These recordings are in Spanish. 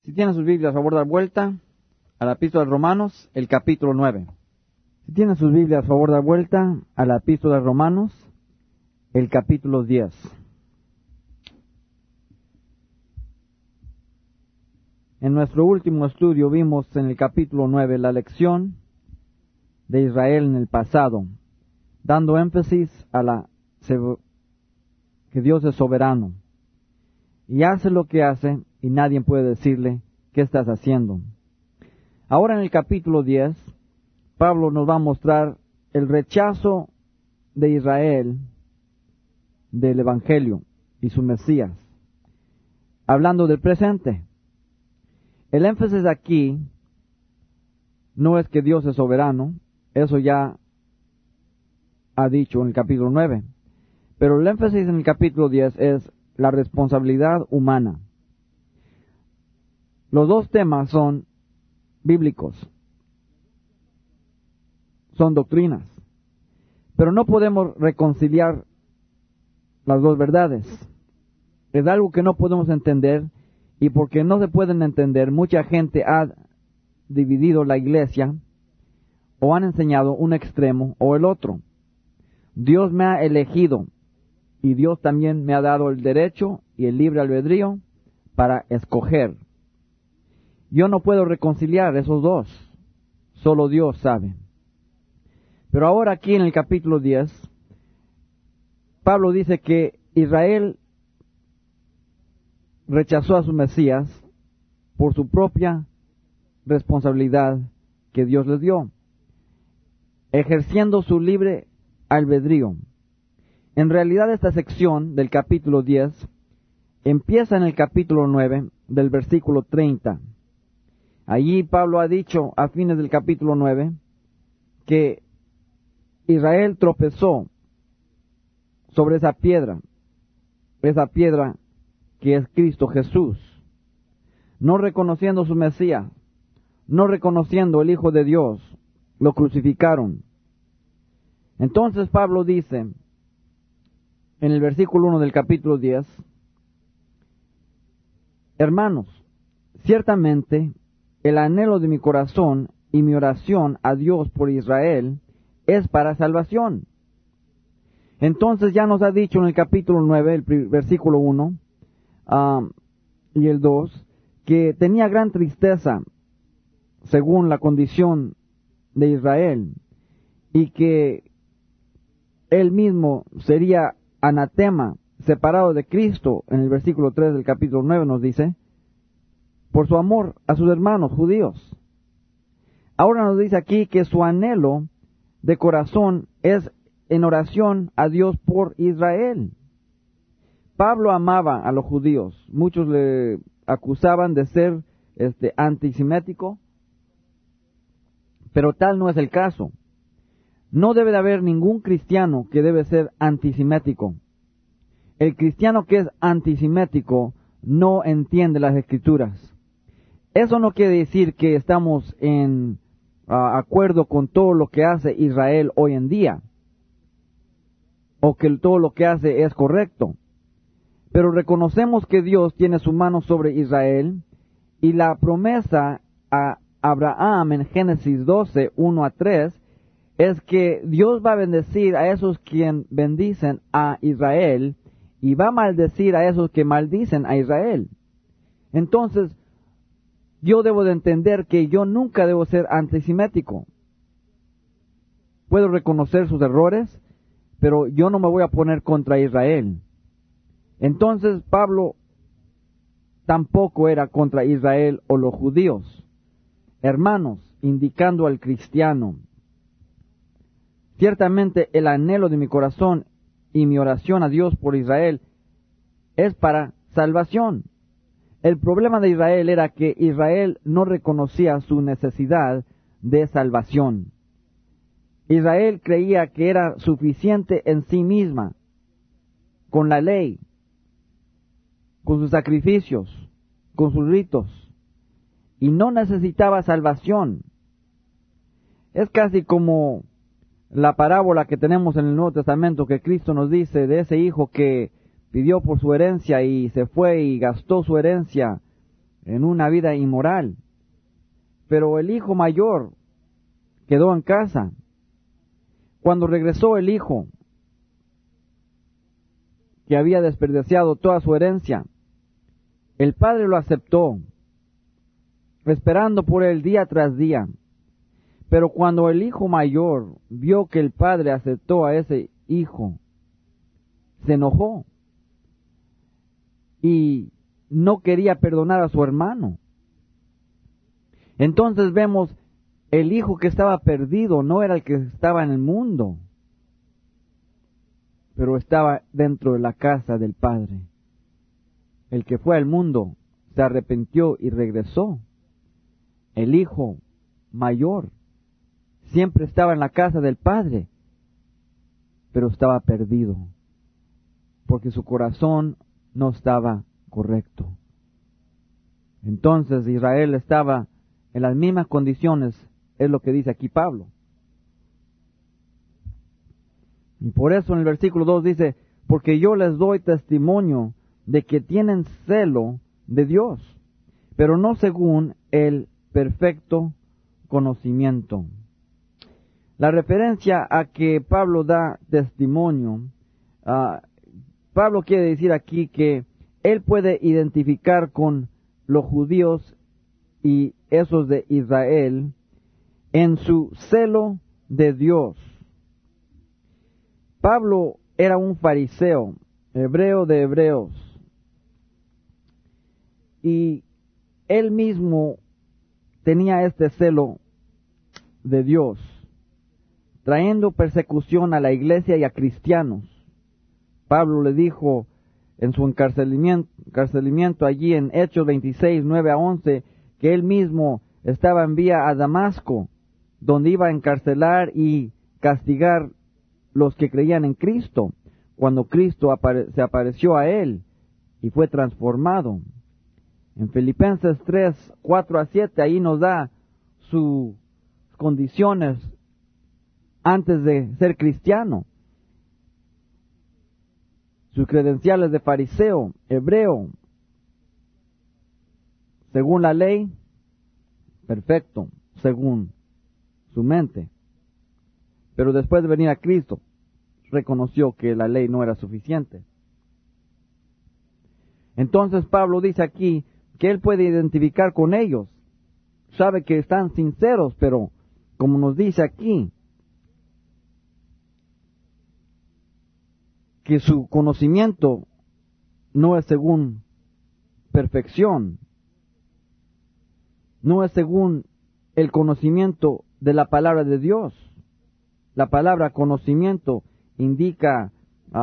Si tienen sus Biblias, a favor, dar vuelta a la Epístola de Romanos, el capítulo 9. Si tienen sus Biblias, a favor, dar vuelta a la Epístola de Romanos, el capítulo 10. En nuestro último estudio vimos en el capítulo 9 la lección de Israel en el pasado, dando énfasis a que Dios es soberano y hace lo que hace y nadie puede decirle qué estás haciendo. Ahora en el capítulo 10, Pablo nos va a mostrar el rechazo de Israel del Evangelio y su Mesías, hablando del presente. El énfasis aquí no es que Dios es soberano, eso ya ha dicho en el capítulo 9, pero el énfasis en el capítulo 10 es la responsabilidad humana. Los dos temas son bíblicos, son doctrinas, pero no podemos reconciliar las dos verdades. Es algo que no podemos entender, y porque no se pueden entender, mucha gente ha dividido la iglesia o han enseñado un extremo o el otro. Dios me ha elegido y Dios también me ha dado el derecho y el libre albedrío para escoger. Yo no puedo reconciliar esos dos, solo Dios sabe. Pero ahora aquí en el capítulo 10, Pablo dice que Israel rechazó a su Mesías por su propia responsabilidad que Dios les dio, ejerciendo su libre albedrío. En realidad esta sección del capítulo 10 empieza en el capítulo 9 del versículo 30. Allí Pablo ha dicho a fines del capítulo 9 que Israel tropezó sobre esa piedra que es Cristo Jesús, no reconociendo su Mesías, no reconociendo el Hijo de Dios, lo crucificaron. Entonces Pablo dice, en el versículo 1 del capítulo 10, hermanos, ciertamente el anhelo de mi corazón y mi oración a Dios por Israel es para salvación. Entonces ya nos ha dicho en el capítulo 9, el versículo 1, y el 2, que tenía gran tristeza según la condición de Israel, y que él mismo sería anatema, separado de Cristo. En el versículo 3 del capítulo 9 nos dice, por su amor a sus hermanos judíos. Ahora nos dice aquí que su anhelo de corazón es en oración a Dios por Israel. Pablo amaba a los judíos. Muchos le acusaban de ser antisemético, pero tal no es el caso. No debe de haber ningún cristiano que debe ser antisemético. El cristiano que es antisemético no entiende las Escrituras. Eso no quiere decir que estamos en acuerdo con todo lo que hace Israel hoy en día, o que todo lo que hace es correcto. Pero reconocemos que Dios tiene su mano sobre Israel, y la promesa a Abraham en Génesis 12, 1 a 3, es que Dios va a bendecir a esos quien bendicen a Israel, y va a maldecir a esos que maldicen a Israel. Entonces, yo debo de entender que yo nunca debo ser antisemético. Puedo reconocer sus errores, pero yo no me voy a poner contra Israel. Entonces Pablo tampoco era contra Israel o los judíos. Hermanos, indicando al cristiano, ciertamente el anhelo de mi corazón y mi oración a Dios por Israel es para salvación. El problema de Israel era que Israel no reconocía su necesidad de salvación. Israel creía que era suficiente en sí misma, con la ley, con sus sacrificios, con sus ritos, y no necesitaba salvación. Es casi como la parábola que tenemos en el Nuevo Testamento, que Cristo nos dice de ese hijo que pidió por su herencia y se fue y gastó su herencia en una vida inmoral. Pero el hijo mayor quedó en casa. Cuando regresó el hijo, que había desperdiciado toda su herencia, el padre lo aceptó, esperando por él día tras día. Pero cuando el hijo mayor vio que el padre aceptó a ese hijo, se enojó y no quería perdonar a su hermano. Entonces vemos, el hijo que estaba perdido no era el que estaba en el mundo, pero estaba dentro de la casa del padre. El que fue al mundo se arrepintió y regresó. El hijo mayor siempre estaba en la casa del padre, pero estaba perdido, porque su corazón no estaba correcto. Entonces Israel estaba en las mismas condiciones, es lo que dice aquí Pablo. Y por eso en el versículo 2 dice, porque yo les doy testimonio de que tienen celo de Dios, pero no según el perfecto conocimiento. La referencia a que Pablo da testimonio, Pablo quiere decir aquí que él puede identificar con los judíos y esos de Israel en su celo de Dios. Pablo era un fariseo, hebreo de hebreos, y él mismo tenía este celo de Dios, trayendo persecución a la iglesia y a cristianos. Pablo le dijo en su encarcelamiento allí en Hechos 26, 9 a 11, que él mismo estaba en vía a Damasco, donde iba a encarcelar y castigar los que creían en Cristo, cuando Cristo se apareció a él y fue transformado. En Filipenses 3, 4 a 7, ahí nos da sus condiciones antes de ser cristiano. Sus credenciales de fariseo, hebreo, según la ley, perfecto, según su mente. Pero después de venir a Cristo, reconoció que la ley no era suficiente. Entonces Pablo dice aquí que él puede identificar con ellos. Sabe que están sinceros, pero como nos dice aquí, que su conocimiento no es según perfección, no es según el conocimiento de la palabra de Dios. La palabra conocimiento indica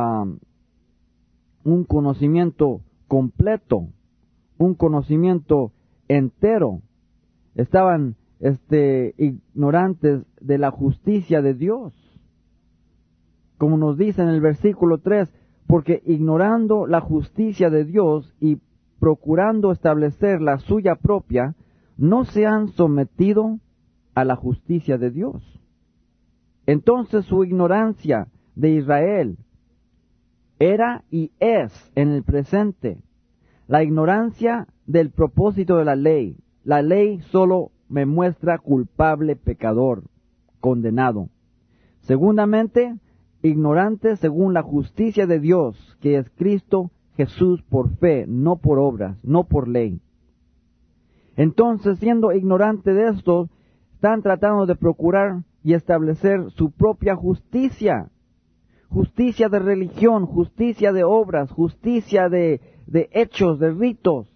un conocimiento completo, un conocimiento entero. Estaban ignorantes de la justicia de Dios. Como nos dice en el versículo 3, porque ignorando la justicia de Dios y procurando establecer la suya propia, no se han sometido a la justicia de Dios. Entonces su ignorancia de Israel era y es en el presente la ignorancia del propósito de la ley. La ley solo me muestra culpable, pecador, condenado. Segundamente, ignorante según la justicia de Dios, que es Cristo Jesús por fe, no por obras, no por ley. Entonces, siendo ignorante de esto, están tratando de procurar y establecer su propia justicia. Justicia de religión, justicia de obras, justicia de hechos, de ritos.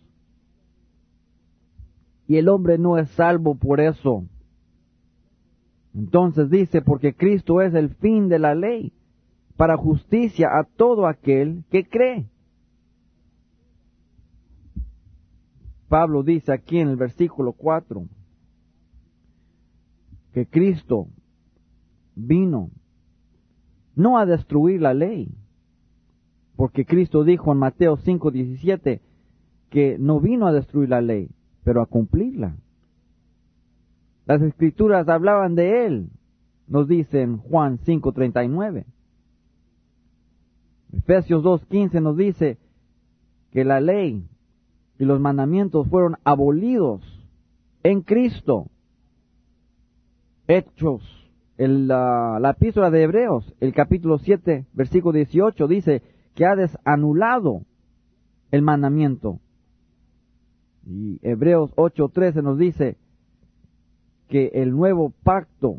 Y el hombre no es salvo por eso. Entonces dice, porque Cristo es el fin de la ley, para justicia a todo aquel que cree. Pablo dice aquí en el versículo 4, que Cristo vino no a destruir la ley, porque Cristo dijo en Mateo 5:17 que no vino a destruir la ley, pero a cumplirla. Las Escrituras hablaban de Él, nos dice en Juan 5:39. Efesios 2:15 nos dice que la ley y los mandamientos fueron abolidos en Cristo. Hechos, la epístola de Hebreos, el capítulo 7, versículo 18, dice que ha desanulado el mandamiento. Y Hebreos 8:13 nos dice que el nuevo pacto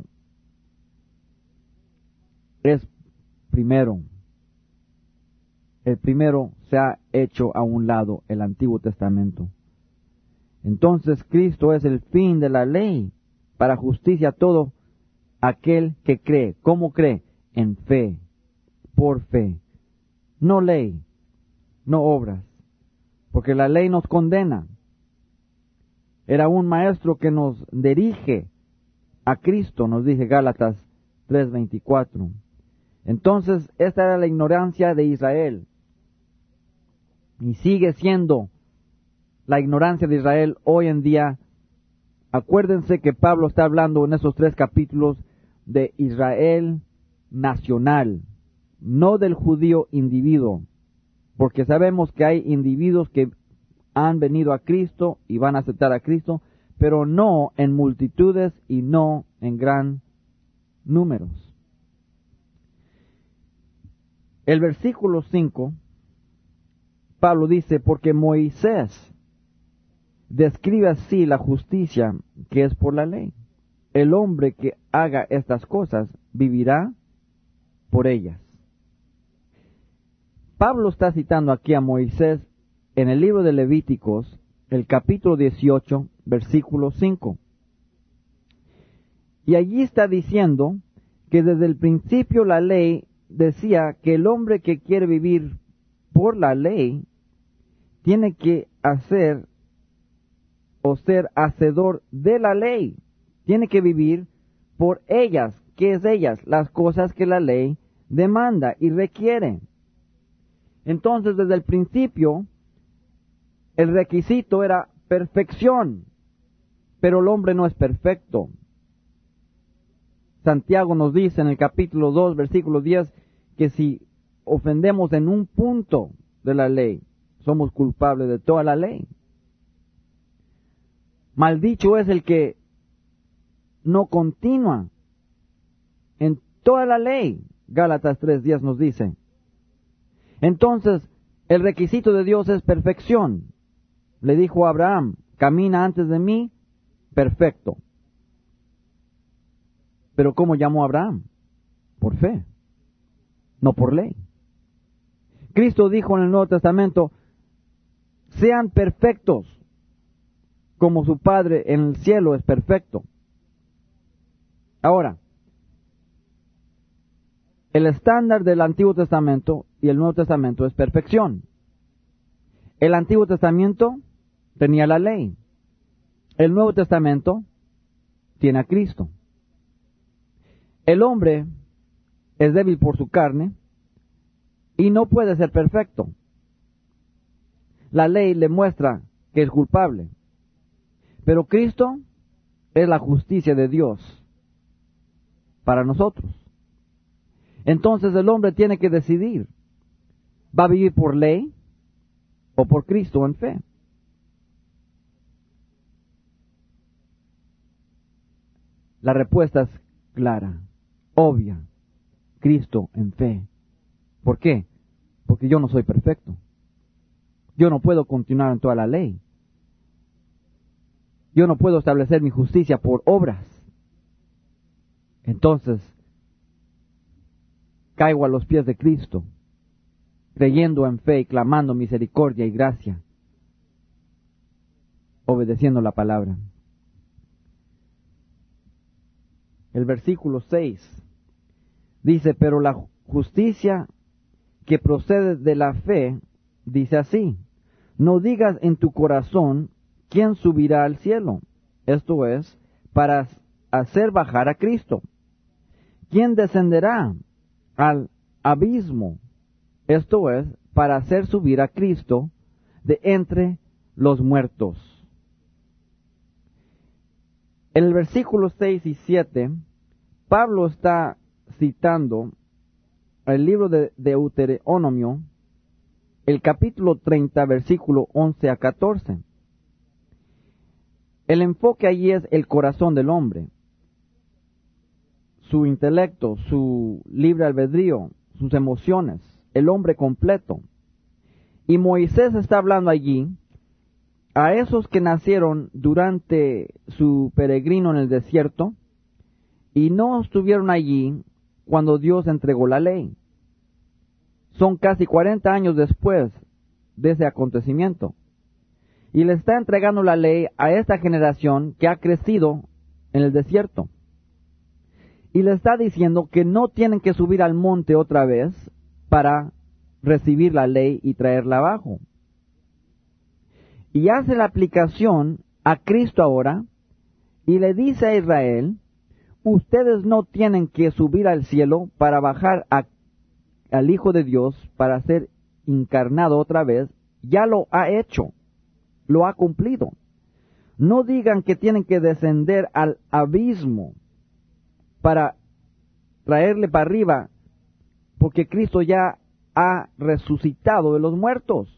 es primero. El primero se ha hecho a un lado, el Antiguo Testamento. Entonces Cristo es el fin de la ley para justicia a todo aquel que cree. ¿Cómo cree? En fe, por fe. No ley, no obras, porque la ley nos condena. Era un maestro que nos dirige a Cristo, nos dice Gálatas 3:24. Entonces, esta era la ignorancia de Israel. Y sigue siendo la ignorancia de Israel hoy en día. Acuérdense que Pablo está hablando en esos 3 capítulos de Israel nacional, no del judío individuo, porque sabemos que hay individuos que han venido a Cristo y van a aceptar a Cristo, pero no en multitudes y no en gran números. El versículo 5, Pablo dice, porque Moisés describe así la justicia que es por la ley. El hombre que haga estas cosas vivirá por ellas. Pablo está citando aquí a Moisés en el libro de Levíticos, el capítulo 18, versículo 5. Y allí está diciendo que desde el principio la ley decía que el hombre que quiere vivir por la ley tiene que hacer o ser hacedor de la ley. Tiene que vivir por ellas. ¿Qué es ellas? Las cosas que la ley demanda y requiere. Entonces, desde el principio, el requisito era perfección, pero el hombre no es perfecto. Santiago nos dice en el capítulo 2, versículo 10, que si ofendemos en un punto de la ley, somos culpables de toda la ley. Maldicho es el que no continúa en toda la ley. Gálatas 3:10 nos dice. Entonces, el requisito de Dios es perfección. Le dijo a Abraham, camina antes de mí, perfecto. Pero ¿cómo llamó a Abraham? Por fe, no por ley. Cristo dijo en el Nuevo Testamento, sean perfectos, como su Padre en el cielo es perfecto. Ahora, el estándar del Antiguo Testamento y el Nuevo Testamento es perfección. El Antiguo Testamento tenía la ley. El Nuevo Testamento tiene a Cristo. El hombre es débil por su carne y no puede ser perfecto. La ley le muestra que es culpable. Pero Cristo es la justicia de Dios para nosotros. Entonces el hombre tiene que decidir, ¿va a vivir por ley o por Cristo en fe? La respuesta es clara, obvia, Cristo en fe. ¿Por qué? Porque yo no soy perfecto. Yo no puedo continuar en toda la ley. Yo no puedo establecer mi justicia por obras. Entonces, caigo a los pies de Cristo, creyendo en fe y clamando misericordia y gracia, obedeciendo la palabra. El versículo 6 dice, pero la justicia que procede de la fe, dice así, no digas en tu corazón, ¿quién subirá al cielo? Esto es, para hacer bajar a Cristo. ¿Quién descenderá al abismo? Esto es, para hacer subir a Cristo de entre los muertos. En el versículo 6 y 7, Pablo está citando el libro de Deuteronomio, el capítulo 30, versículo 11 a 14. El enfoque allí es el corazón del hombre, su intelecto, su libre albedrío, sus emociones, el hombre completo. Y Moisés está hablando allí a esos que nacieron durante su peregrino en el desierto y no estuvieron allí cuando Dios entregó la ley. Son casi 40 años después de ese acontecimiento. Y le está entregando la ley a esta generación que ha crecido en el desierto. Y le está diciendo que no tienen que subir al monte otra vez para recibir la ley y traerla abajo. Y hace la aplicación a Cristo ahora y le dice a Israel, ustedes no tienen que subir al cielo para bajar al Hijo de Dios para ser encarnado otra vez, ya lo ha hecho, lo ha cumplido. No digan que tienen que descender al abismo para traerle para arriba, porque Cristo ya ha resucitado de los muertos.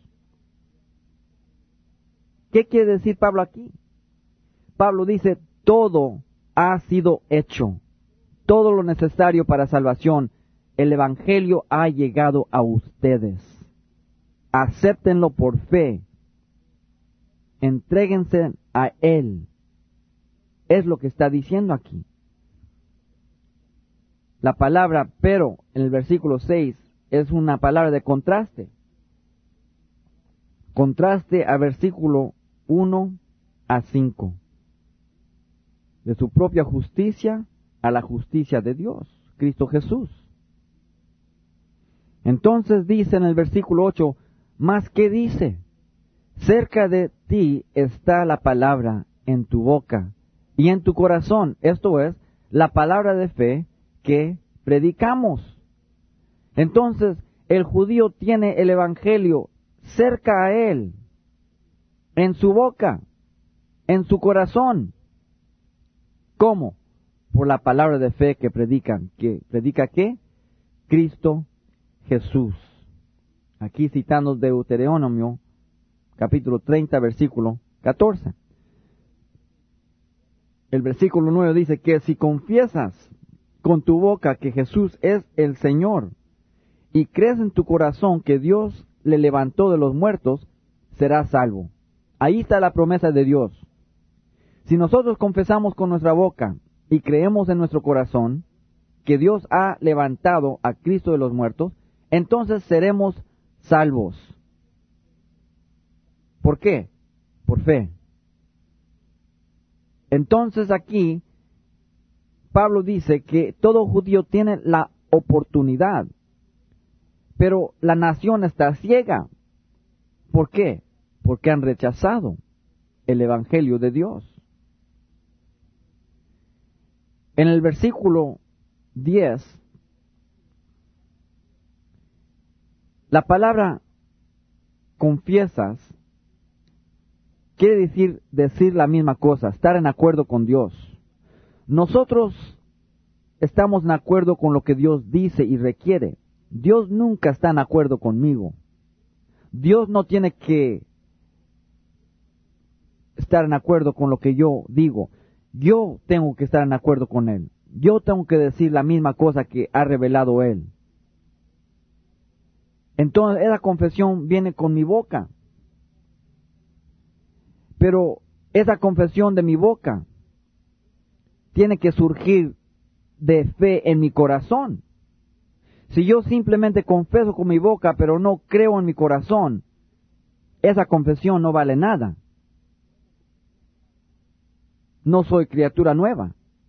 ¿Qué quiere decir Pablo aquí? Pablo dice, todo ha sido hecho, todo lo necesario para salvación. El Evangelio ha llegado a ustedes. Acéptenlo por fe. Entréguense a Él. Es lo que está diciendo aquí. La palabra pero en el versículo 6 es una palabra de contraste. Contraste a versículo 1 a 5. De su propia justicia a la justicia de Dios, Cristo Jesús. Entonces dice en el versículo 8, ¿más qué dice? Cerca de ti está la palabra en tu boca y en tu corazón. Esto es, la palabra de fe que predicamos. Entonces, el judío tiene el Evangelio cerca a él, en su boca, en su corazón. ¿Cómo? Por la palabra de fe que predican. ¿Que predica qué? Cristo Jesús. Aquí citando Deuteronomio, capítulo 30, versículo 14. El versículo 9 dice que si confiesas con tu boca que Jesús es el Señor y crees en tu corazón que Dios le levantó de los muertos, serás salvo. Ahí está la promesa de Dios. Si nosotros confesamos con nuestra boca y creemos en nuestro corazón que Dios ha levantado a Cristo de los muertos, entonces seremos salvos. ¿Por qué? Por fe. Entonces aquí Pablo dice que todo judío tiene la oportunidad, pero la nación está ciega. ¿Por qué? Porque han rechazado el Evangelio de Dios. En el versículo 10, la palabra confiesas quiere decir la misma cosa, estar en acuerdo con Dios. Nosotros estamos en acuerdo con lo que Dios dice y requiere. Dios nunca está en acuerdo conmigo. Dios no tiene que estar en acuerdo con lo que yo digo. Yo tengo que estar en acuerdo con Él. Yo tengo que decir la misma cosa que ha revelado Él. Entonces esa confesión viene con mi boca. Pero esa confesión de mi boca tiene que surgir de fe en mi corazón. Si yo simplemente confieso con mi boca, pero no creo en mi corazón, esa confesión no vale nada. No soy criatura nueva.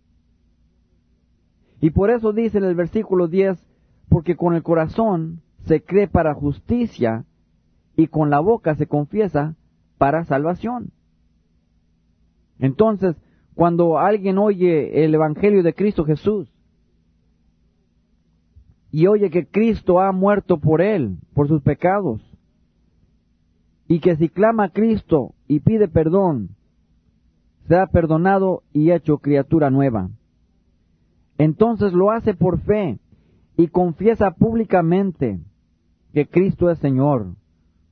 Y por eso dice en el versículo 10, porque con el corazón se cree para justicia y con la boca se confiesa para salvación. Entonces, cuando alguien oye el Evangelio de Cristo Jesús y oye que Cristo ha muerto por él, por sus pecados, y que si clama a Cristo y pide perdón, será perdonado y hecho criatura nueva. Entonces lo hace por fe y confiesa públicamente que Cristo es Señor,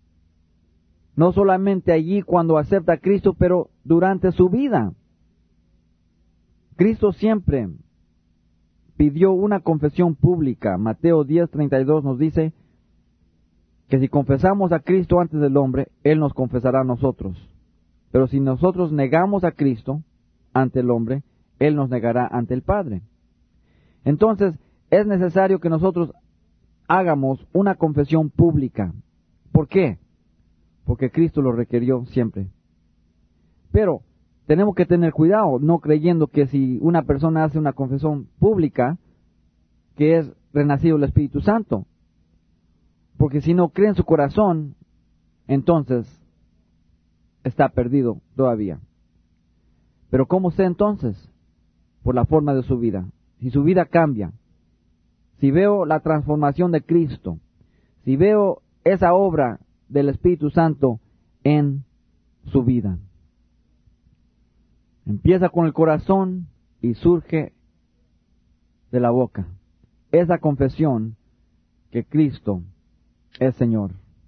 No solamente allí cuando acepta a Cristo, pero durante su vida. Cristo siempre pidió una confesión pública. Mateo 10:32 nos dice que si confesamos a Cristo antes del hombre, Él nos confesará a nosotros. Pero si nosotros negamos a Cristo ante el hombre, Él nos negará ante el Padre. Entonces, es necesario que nosotros hagamos una confesión pública. ¿Por qué? Porque Cristo lo requirió siempre. Pero tenemos que tener cuidado, no creyendo que si una persona hace una confesión pública, que es renacido el Espíritu Santo. Porque si no cree en su corazón, entonces está perdido todavía. Pero ¿cómo sé entonces? Por la forma de su vida. Si su vida cambia, si veo la transformación de Cristo, si veo esa obra del Espíritu Santo en su vida. Empieza con el corazón y surge de la boca. Esa confesión que Cristo es Señor.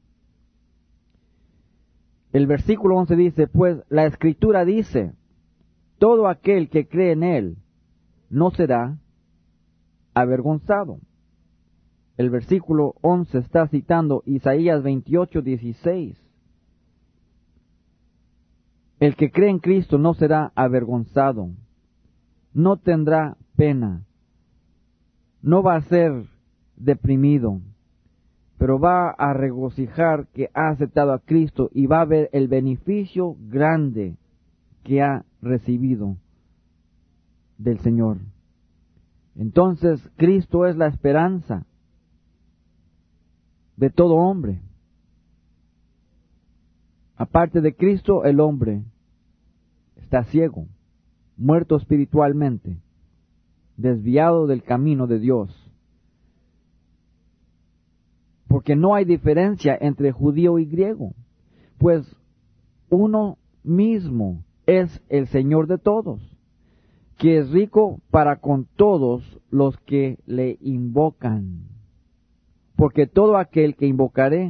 El versículo 11 dice, pues la Escritura dice, todo aquel que cree en Él no será avergonzado. El versículo 11 está citando Isaías 28:16. El que cree en Cristo no será avergonzado, no tendrá pena, no va a ser deprimido, pero va a regocijar que ha aceptado a Cristo y va a ver el beneficio grande que ha recibido del Señor. Entonces, Cristo es la esperanza de todo hombre. Aparte de Cristo, el hombre está ciego, muerto espiritualmente, desviado del camino de Dios. Porque no hay diferencia entre judío y griego, pues uno mismo es el Señor de todos, que es rico para con todos los que le invocan. Porque todo aquel que invocare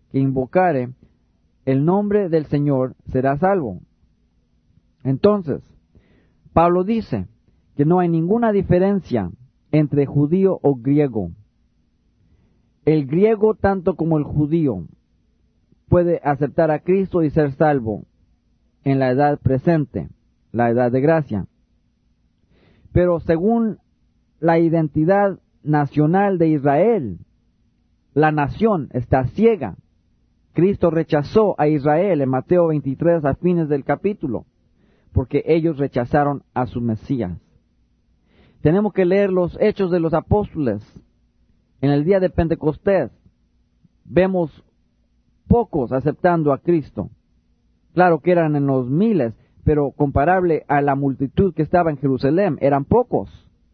el nombre del Señor será salvo. Entonces, Pablo dice que no hay ninguna diferencia entre judío o griego. El griego, tanto como el judío, puede aceptar a Cristo y ser salvo en la edad presente, la edad de gracia. Pero según la identidad nacional de Israel, la nación está ciega. Cristo rechazó a Israel en Mateo 23 a fines del capítulo, porque ellos rechazaron a su Mesías. Tenemos que leer los Hechos de los Apóstoles. En el día de Pentecostés vemos pocos aceptando a Cristo. Claro que eran en los miles, pero comparable a la multitud que estaba en Jerusalén, eran pocos.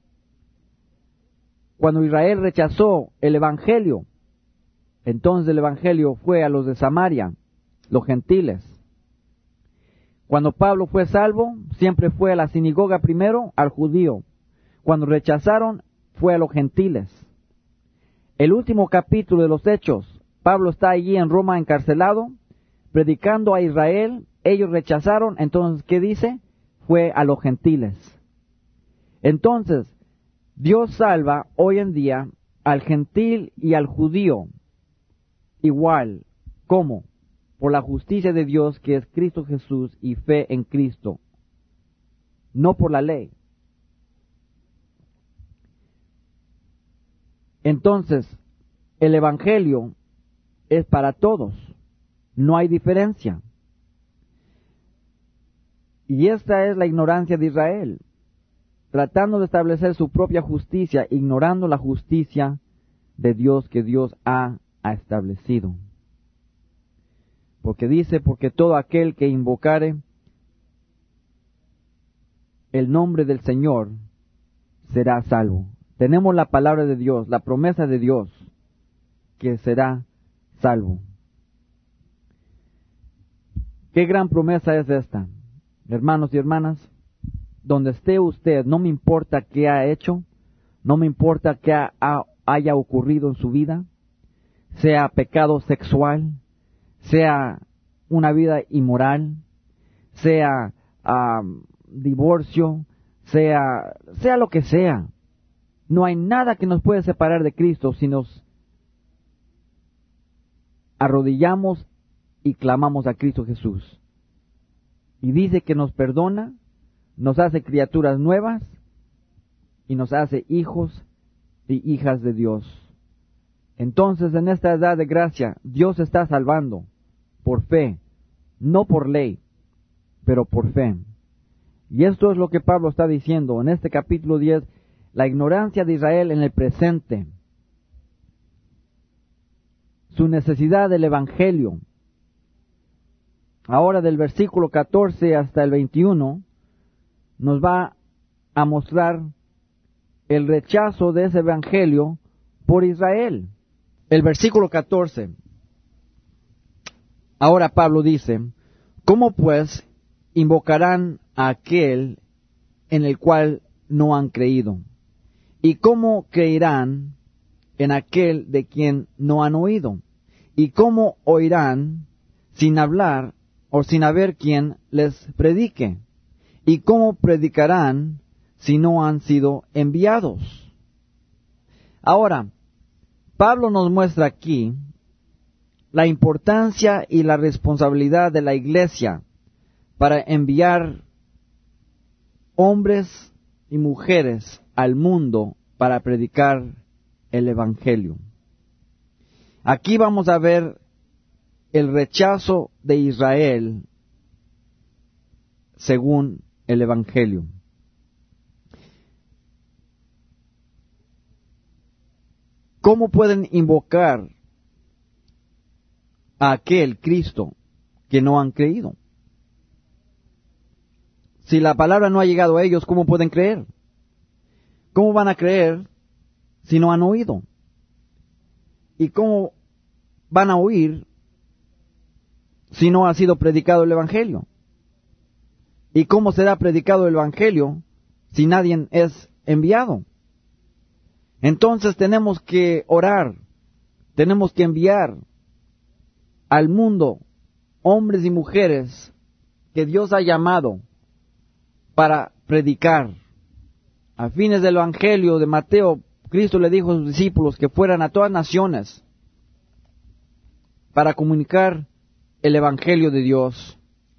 Cuando Israel rechazó el Evangelio, entonces el Evangelio fue a los de Samaria, los gentiles. Cuando Pablo fue salvo, siempre fue a la sinagoga primero, al judío. Cuando rechazaron, fue a los gentiles. El último capítulo de los Hechos, Pablo está allí en Roma encarcelado, predicando a Israel. Ellos rechazaron, entonces, ¿qué dice? Fue a los gentiles. Entonces, Dios salva hoy en día al gentil y al judío igual. ¿Cómo? Por la justicia de Dios que es Cristo Jesús y fe en Cristo, no por la ley. Entonces, el Evangelio es para todos, no hay diferencia. Y esta es la ignorancia de Israel, tratando de establecer su propia justicia, ignorando la justicia de Dios que Dios ha establecido. Porque dice, porque todo aquel que invocare el nombre del Señor será salvo. Tenemos la palabra de Dios, la promesa de Dios, que será salvo. Qué gran promesa es esta, hermanos y hermanas. Donde esté usted, no me importa qué ha hecho, no me importa qué haya ocurrido en su vida, sea pecado sexual, sea una vida inmoral, sea divorcio, sea lo que sea. No hay nada que nos puede separar de Cristo si nos arrodillamos y clamamos a Cristo Jesús. Y dice que nos perdona, nos hace criaturas nuevas y nos hace hijos y hijas de Dios. Entonces, en esta edad de gracia, Dios está salvando por fe, no por ley, pero por fe. Y esto es lo que Pablo está diciendo en este capítulo 10, la ignorancia de Israel en el presente, su necesidad del Evangelio. Ahora del versículo 14 hasta el 21 nos va a mostrar el rechazo de ese Evangelio por Israel. El versículo 14. Ahora Pablo dice, ¿cómo pues invocarán a aquel en el cual no han creído? ¿Y cómo creerán en aquel de quien no han oído? ¿Y cómo oirán sin hablar o sin haber quien les predique? ¿Y cómo predicarán si no han sido enviados? Ahora, Pablo nos muestra aquí la importancia y la responsabilidad de la iglesia para enviar hombres y mujeres al mundo para predicar el Evangelio. Aquí vamos a ver el rechazo de Israel según el Evangelio. ¿Cómo pueden invocar a aquel Cristo que no han creído? Si la palabra no ha llegado a ellos, ¿cómo pueden creer? ¿Cómo van a creer si no han oído? ¿Y cómo van a oír si no ha sido predicado el Evangelio? ¿Y cómo será predicado el Evangelio si nadie es enviado? Entonces tenemos que orar, tenemos que enviar al mundo hombres y mujeres que Dios ha llamado para predicar. A fines del Evangelio de Mateo, Cristo le dijo a sus discípulos que fueran a todas naciones para comunicar el Evangelio de Dios.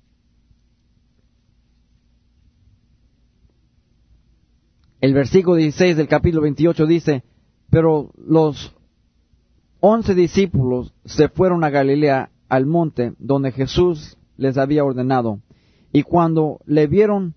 El versículo 16 del capítulo 28 dice, pero los 11 discípulos se fueron a Galilea, al monte donde Jesús les había ordenado. Y cuando le vieron,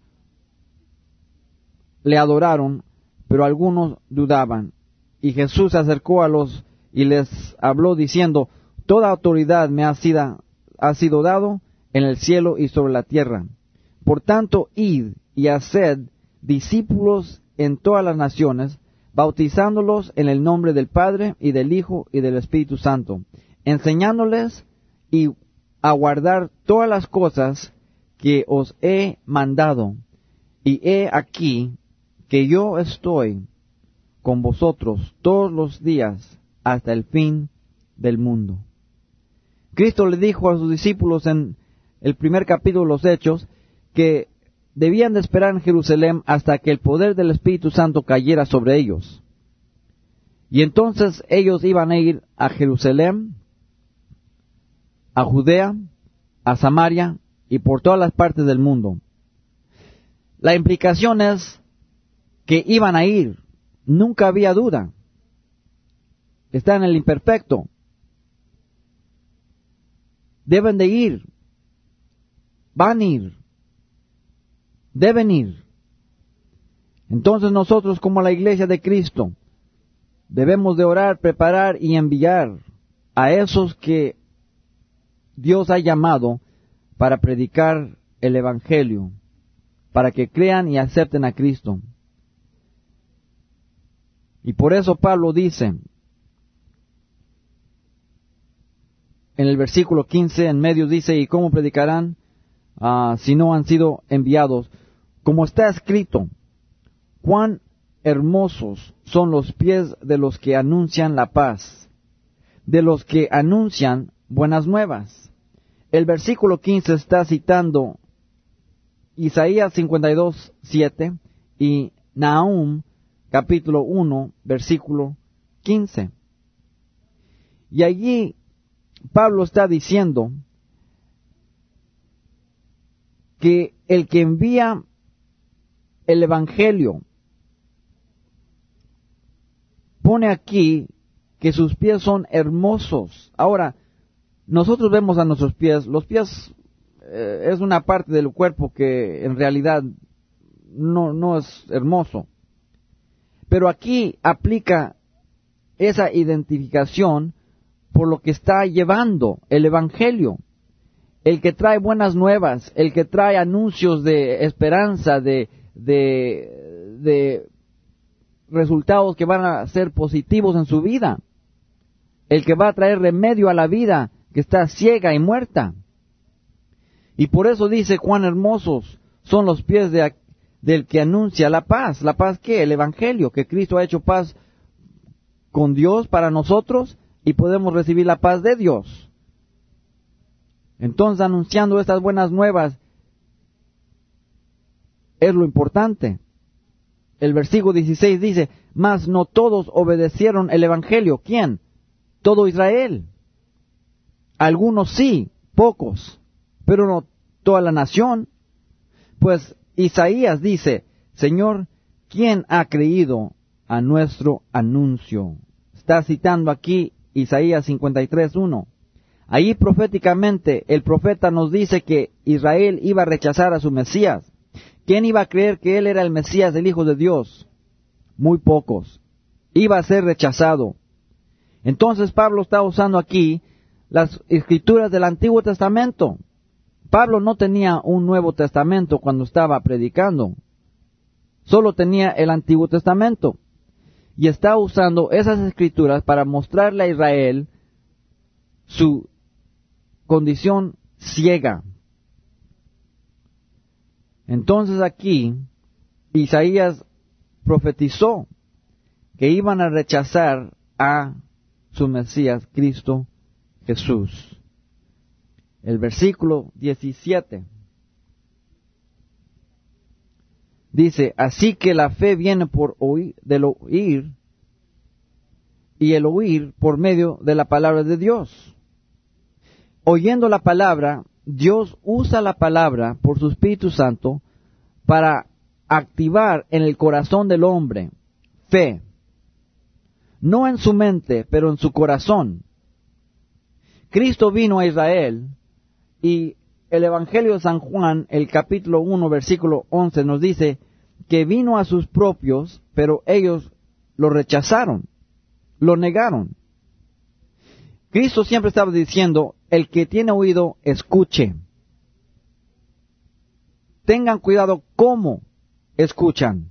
le adoraron, pero algunos dudaban. Y Jesús se acercó a los y les habló diciendo, toda autoridad me ha sido dado en el cielo y sobre la tierra. Por tanto, id y haced discípulos en todas las naciones, bautizándolos en el nombre del Padre y del Hijo y del Espíritu Santo, enseñándoles y a guardar todas las cosas que os he mandado. Y he aquí que yo estoy con vosotros todos los días hasta el fin del mundo. Cristo le dijo a sus discípulos en el primer capítulo de los Hechos que debían de esperar en Jerusalén hasta que el poder del Espíritu Santo cayera sobre ellos. Y entonces ellos iban a ir a Jerusalén, a Judea, a Samaria y por todas las partes del mundo. La implicación es que iban a ir, nunca había duda. Está en el imperfecto. Deben de ir, van a ir, deben ir. Entonces nosotros como la iglesia de Cristo debemos de orar, preparar y enviar a esos que Dios ha llamado para predicar el Evangelio, para que crean y acepten a Cristo. Y por eso Pablo dice, en el versículo 15, en medio dice, ¿y cómo predicarán si no han sido enviados? Como está escrito, cuán hermosos son los pies de los que anuncian la paz, de los que anuncian buenas nuevas. el versículo 15 está citando Isaías 52:7 y Nahum capítulo 1, versículo 15. Y allí Pablo está diciendo que el que envía el Evangelio pone aquí que sus pies son hermosos. Ahora, nosotros vemos a nuestros pies, los pies es una parte del cuerpo que en realidad no es hermoso. Pero aquí aplica esa identificación por lo que está llevando el Evangelio. El que trae buenas nuevas, el que trae anuncios de esperanza, de resultados que van a ser positivos en su vida. El que va a traer remedio a la vida que está ciega y muerta. Y por eso dice cuán hermosos son los pies del que anuncia la paz. ¿La paz qué? El Evangelio, que Cristo ha hecho paz con Dios para nosotros y podemos recibir la paz de Dios. Entonces, anunciando estas buenas nuevas es lo importante. El versículo 16 dice, mas no todos obedecieron el Evangelio. ¿Quién? Todo Israel. Algunos sí, pocos, pero no toda la nación. Pues Isaías dice, Señor, ¿quién ha creído a nuestro anuncio? Está citando aquí Isaías 53:1. Ahí proféticamente el profeta nos dice que Israel iba a rechazar a su Mesías. ¿Quién iba a creer que él era el Mesías, el Hijo de Dios? Muy pocos. Iba a ser rechazado. Entonces Pablo está usando aquí las escrituras del Antiguo Testamento. Pablo no tenía un Nuevo Testamento cuando estaba predicando. Solo tenía el Antiguo Testamento. Y está usando esas escrituras para mostrarle a Israel su condición ciega. Entonces aquí Isaías profetizó que iban a rechazar a su Mesías, Cristo Jesús. El versículo 17 dice, así que la fe viene por oír, del oír, y el oír por medio de la palabra de Dios. Oyendo la palabra, Dios usa la palabra por su Espíritu Santo para activar en el corazón del hombre fe. No en su mente, pero en su corazón. Cristo vino a Israel y el Evangelio de San Juan, el capítulo 1, versículo 11, nos dice que vino a sus propios, pero ellos lo rechazaron, lo negaron. Cristo siempre estaba diciendo, el que tiene oído, escuche. Tengan cuidado cómo escuchan.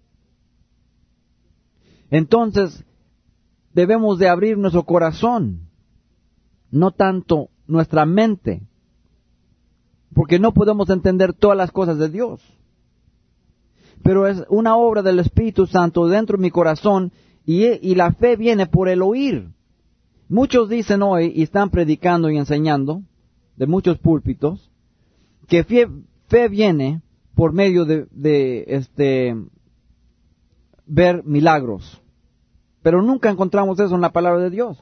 Entonces, debemos de abrir nuestro corazón, no tanto nuestra mente, porque no podemos entender todas las cosas de Dios. Pero es una obra del Espíritu Santo dentro de mi corazón y la fe viene por el oír. Muchos dicen hoy, y están predicando y enseñando, de muchos púlpitos, que fe viene por medio de ver milagros. Pero nunca encontramos eso en la palabra de Dios.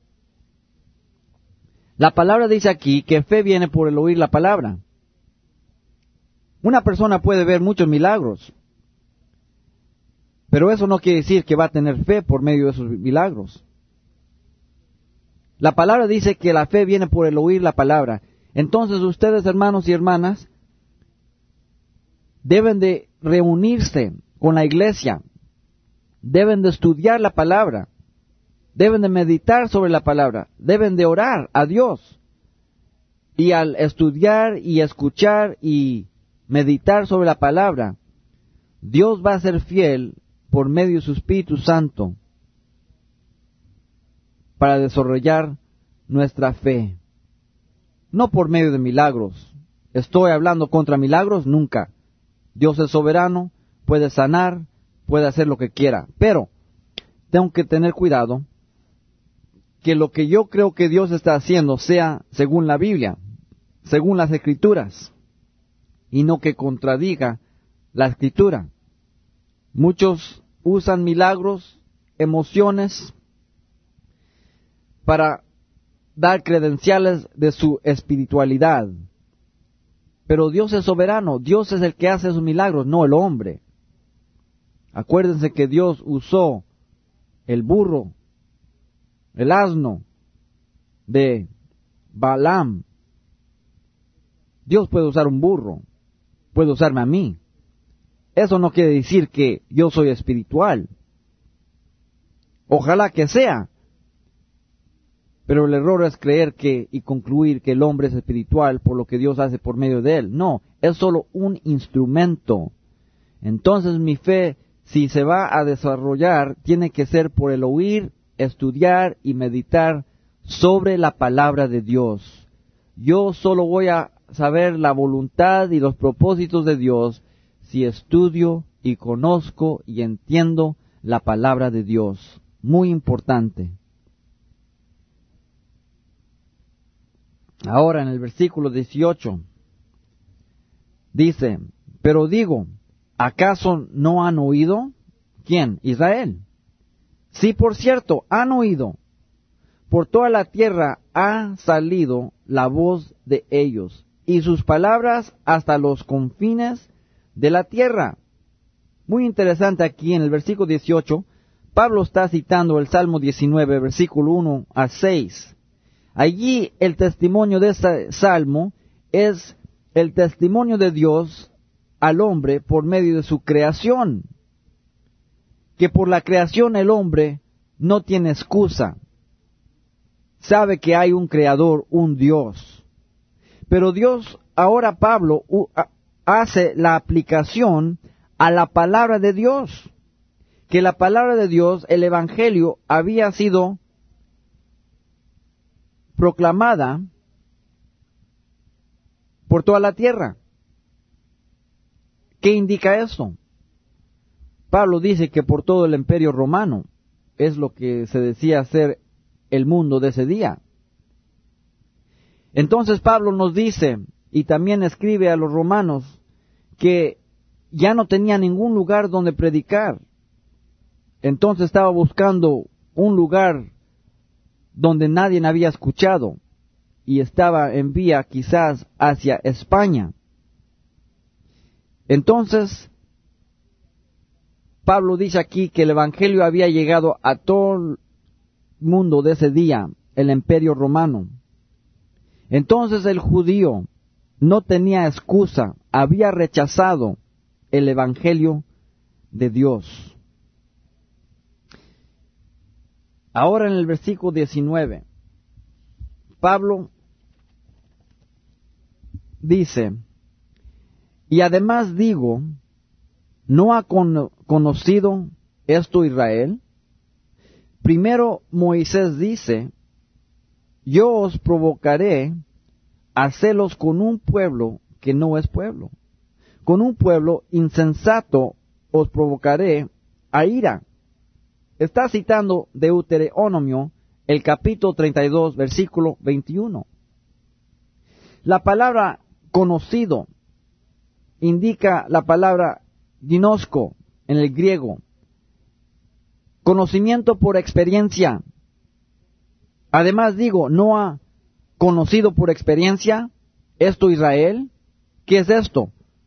La palabra dice aquí que fe viene por el oír la palabra. Una persona puede ver muchos milagros, pero eso no quiere decir que va a tener fe por medio de esos milagros. La palabra dice que la fe viene por el oír la palabra. Entonces ustedes, hermanos y hermanas, deben de reunirse con la iglesia, deben de estudiar la palabra, deben de meditar sobre la palabra, deben de orar a Dios. Y al estudiar y escuchar y meditar sobre la palabra, Dios va a ser fiel por medio de su Espíritu Santo para desarrollar nuestra fe. No por medio de milagros. ¿Estoy hablando contra milagros? Nunca. Dios es soberano, puede sanar, puede hacer lo que quiera. Pero tengo que tener cuidado que lo que yo creo que Dios está haciendo sea según la Biblia. según las Escrituras, y no que contradiga la Escritura. Muchos usan milagros, emociones, para dar credenciales de su espiritualidad. Pero Dios es soberano, Dios es el que hace esos milagros, no el hombre. Acuérdense que Dios usó el burro, el asno de Balaam. Dios puede usar un burro, puede usarme a mí. Eso no quiere decir que yo soy espiritual. Ojalá que sea. Pero el error es creer y concluir que el hombre es espiritual por lo que Dios hace por medio de él. No, es solo un instrumento. Entonces mi fe, si se va a desarrollar, tiene que ser por el oír, estudiar y meditar sobre la palabra de Dios. Yo solo voy a saber la voluntad y los propósitos de Dios si estudio y conozco y entiendo la palabra de Dios. Muy importante. Ahora en el versículo 18 dice, pero digo, ¿acaso no han oído? ¿Quién? Israel. Sí, por cierto, han oído. Por toda la tierra ha salido la voz de ellos, y sus palabras hasta los confines de la tierra. Muy interesante aquí en el versículo 18, Pablo está citando el Salmo 19, versículo 1 a 6. Allí el testimonio de este salmo es el testimonio de Dios al hombre por medio de su creación. Que por la creación el hombre no tiene excusa. Sabe que hay un creador, un Dios. Pero Dios, ahora Pablo hace la aplicación a la palabra de Dios. Que la palabra de Dios, el Evangelio, había sido proclamada por toda la tierra. ¿Qué indica eso? Pablo dice que por todo el imperio romano es lo que se decía ser el mundo de ese día. Entonces Pablo nos dice, y también escribe a los romanos, que ya no tenía ningún lugar donde predicar. Entonces estaba buscando un lugar donde nadie había escuchado, y estaba en vía quizás hacia España. Entonces, Pablo dice aquí que el Evangelio había llegado a todo el mundo de ese día, el imperio romano. Entonces el judío no tenía excusa, había rechazado el Evangelio de Dios. Ahora en el versículo 19, Pablo dice, y además digo, ¿no ha conocido esto Israel? Primero Moisés dice, yo os provocaré a celos con un pueblo que no es pueblo. Con un pueblo insensato os provocaré a ira. Está citando Deuteronomio, el capítulo 32, versículo 21. La palabra conocido indica la palabra ginosko en el griego. Conocimiento por experiencia. Además digo, ¿no ha conocido por experiencia esto Israel? ¿Qué es esto?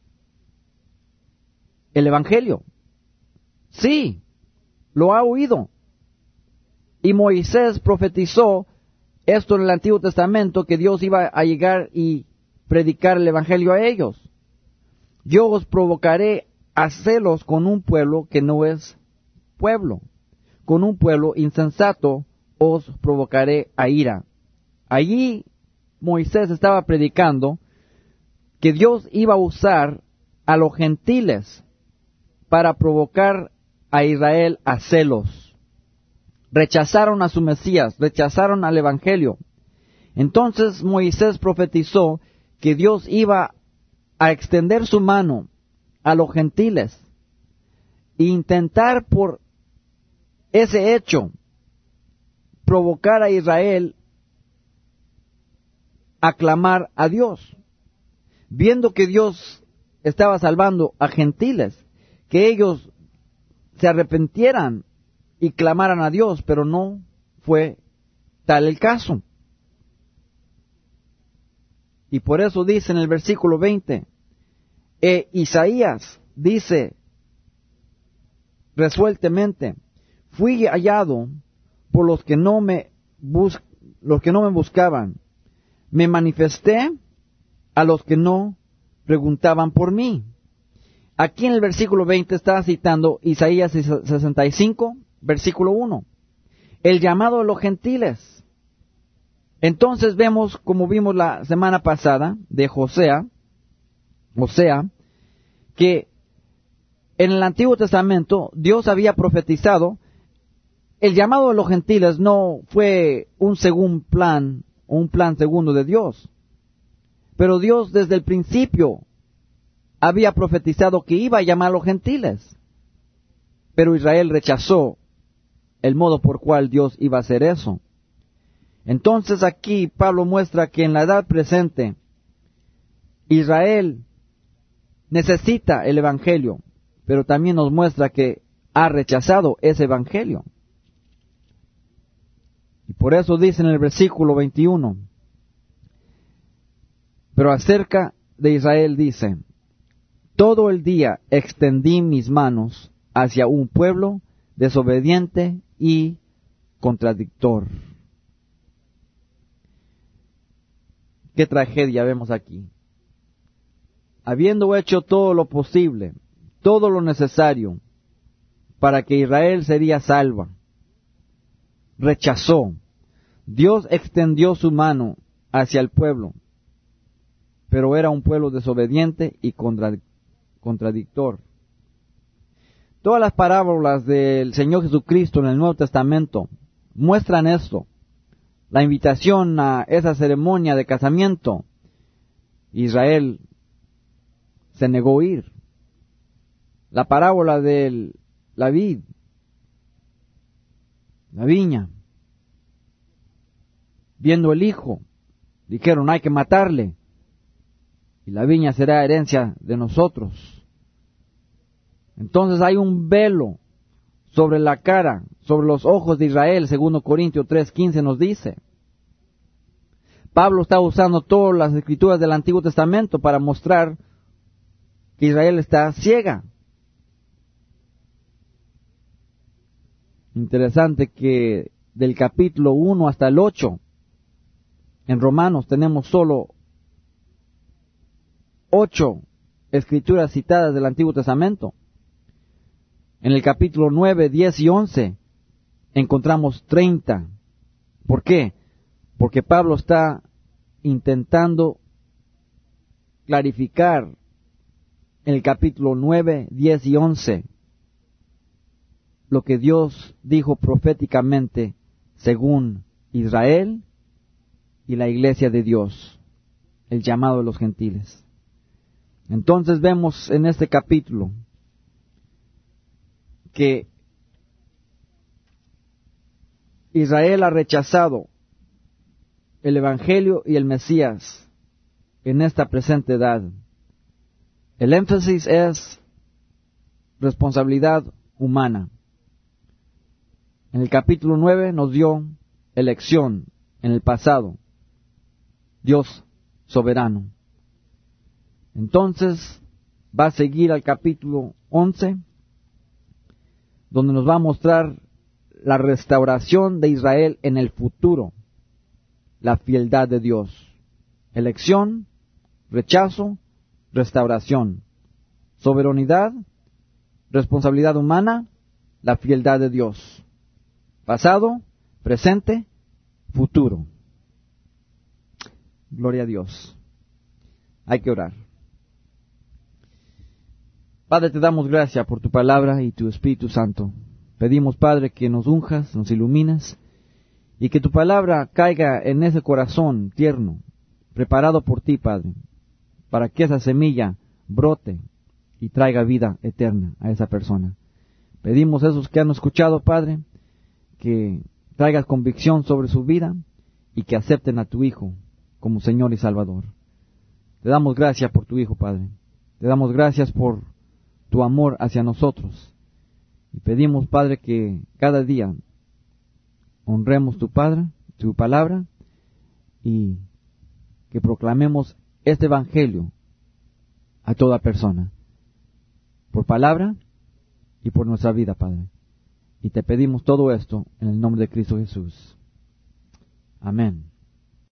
El Evangelio. Sí, lo ha oído. Y Moisés profetizó esto en el Antiguo Testamento, que Dios iba a llegar y predicar el Evangelio a ellos. Yo os provocaré a celos con un pueblo que no es pueblo. Con un pueblo insensato os provocaré a ira. Allí Moisés estaba predicando que Dios iba a usar a los gentiles para provocar a Israel a celos. Rechazaron a su Mesías, rechazaron al Evangelio. Entonces Moisés profetizó que Dios iba a extender su mano a los gentiles e intentar por ese hecho provocar a Israel a clamar a Dios, viendo que Dios estaba salvando a gentiles, que ellos se arrepintieran y clamaran a Dios, pero no fue tal el caso. Y por eso dice en el versículo 20, Isaías dice resueltamente, fui hallado por los que no me buscaban, me manifesté a los que no preguntaban por mí. Aquí en el versículo 20 está citando Isaías 65, versículo 1, el llamado de los gentiles. Entonces vemos, como vimos la semana pasada, de Osea, que en el Antiguo Testamento Dios había profetizado. El llamado de los gentiles no fue un plan segundo de Dios, pero Dios desde el principio había profetizado que iba a llamar a los gentiles, pero Israel rechazó el modo por cual Dios iba a hacer eso. Entonces aquí Pablo muestra que en la edad presente Israel necesita el Evangelio, pero también nos muestra que ha rechazado ese Evangelio. Y por eso dice en el versículo 21, pero acerca de Israel dice, todo el día extendí mis manos hacia un pueblo desobediente y contradictor. Qué tragedia vemos aquí. Habiendo hecho todo lo posible, todo lo necesario, para que Israel sería salva, rechazó. Dios extendió su mano hacia el pueblo, pero era un pueblo desobediente y contradictor. Todas las parábolas del Señor Jesucristo en el Nuevo Testamento muestran esto. La invitación a esa ceremonia de casamiento, Israel se negó a ir. La parábola de la vid, la viña, viendo el hijo, dijeron hay que matarle y la viña será herencia de nosotros. Entonces hay un velo sobre la cara, sobre los ojos de Israel, 2 Corintios 3:15 nos dice. Pablo está usando todas las escrituras del Antiguo Testamento para mostrar que Israel está ciega. Interesante que del capítulo 1 hasta el 8, en Romanos tenemos solo 8 escrituras citadas del Antiguo Testamento. En el capítulo 9, 10 y 11 encontramos 30. ¿Por qué? Porque Pablo está intentando clarificar en el capítulo 9, 10 y 11 lo que Dios dijo proféticamente según Israel y la iglesia de Dios, el llamado de los gentiles. Entonces vemos en este capítulo que Israel ha rechazado el Evangelio y el Mesías en esta presente edad. El énfasis es responsabilidad humana. En el capítulo 9 nos dio elección en el pasado, Dios soberano. Entonces va a seguir al capítulo 11, donde nos va a mostrar la restauración de Israel en el futuro, la fieldad de Dios. Elección, rechazo, restauración. Soberanía, responsabilidad humana, la fieldad de Dios. Pasado, presente, futuro. Gloria a Dios. Hay que orar. Padre, te damos gracias por tu palabra y tu Espíritu Santo. Pedimos, Padre, que nos unjas, nos ilumines, y que tu palabra caiga en ese corazón tierno, preparado por ti, Padre, para que esa semilla brote y traiga vida eterna a esa persona. Pedimos a esos que han escuchado, Padre, que traigas convicción sobre su vida y que acepten a tu Hijo como Señor y Salvador. Te damos gracias por tu Hijo, Padre. Te damos gracias por tu amor hacia nosotros. Y pedimos, Padre, que cada día honremos tu palabra, y que proclamemos este Evangelio a toda persona, por palabra y por nuestra vida, Padre. Y te pedimos todo esto en el nombre de Cristo Jesús. Amén.